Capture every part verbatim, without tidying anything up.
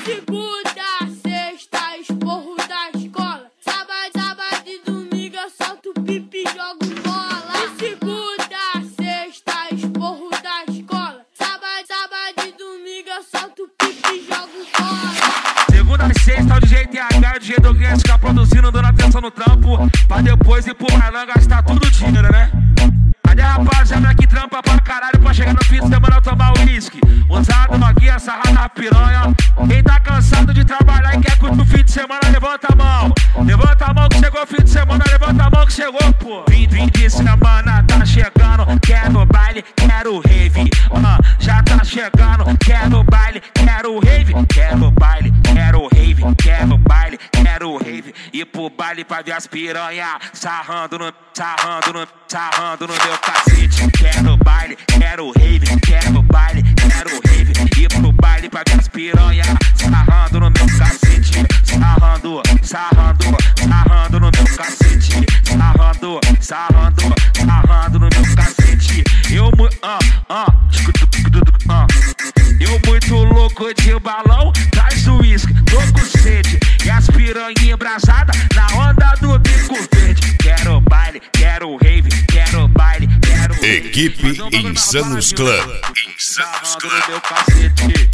Segunda, sexta, esporro da escola. Sábado, sábado e domingo eu solto pipi e jogo bola. De segunda, sexta, esporro da escola. Sábado, sábado e domingo eu solto pipi e jogo bola. Segunda, sexta, o D J T H, o D J Doguinha fica produzindo, dando atenção no trampo, pra depois ir pro bailão gastar tudo dinheiro, né? Cadê a rapaziada que trampa pra caralho pra chegar no fim de semana tomar uísque? Usado noguinha, sarrar na piranha. Quem tá cansado de trabalhar e quer curtir o fim de semana, levanta a mão. Levanta a mão que chegou o fim de semana, levanta a mão que chegou, pô. Fim, fim de semana tá chegando, quero baile, quero rave. uh, Já tá chegando, quero baile, quero rave. Quero baile, quero rave, quero baile, quero rave. E pro baile pra ver as piranha sarrando no, sarrando no, sarrando no meu cacete. Quero baile, quero rave, quero baile, quero rave. E pro baile pra ver as piranha sarrando no meu cacete. Sarrando, sarrando, sarrando no meu cacete. Sarrando, sarrando, sarrando no meu cacete. Eu muito, ah, ah, ah. Eu muito louco de balão, traz o uísque, tô com sede. E as piranha embrasada na onda do bico verde. Quero baile, quero rave, quero baile, quero rave. Equipe Insanos Club. Insanos Club. Meu cacete.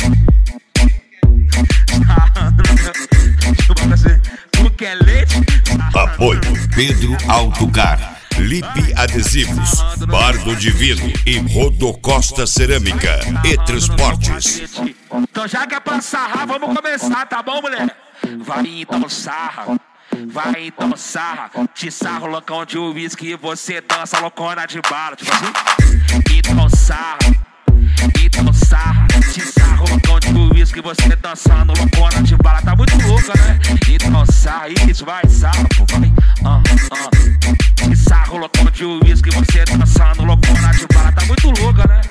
Tu quer leite? Apoio Pedro Autocar, Lipe Adesivos, Bardo Divino e Rodocosta Cerâmica e Transportes. Então já que é pra sarrar, vamos começar, tá bom, mulher? Vai então sarra, vai então sarra. Te sarro loucão de uísque e você dança loucona de bala. Tipo assim? Então sarra, então sarra. Te sarro loucão de uísque e você dançando loucona de bala. Tá muito louca, né? Então sarra, isso vai, sarra, pô, vai. Ah, ah. Te sarro loucão de uísque e você dançando loucona de bala. Tá muito louca, né?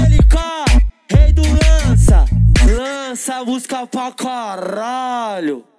Rei do lança, lança, busca pra caralho.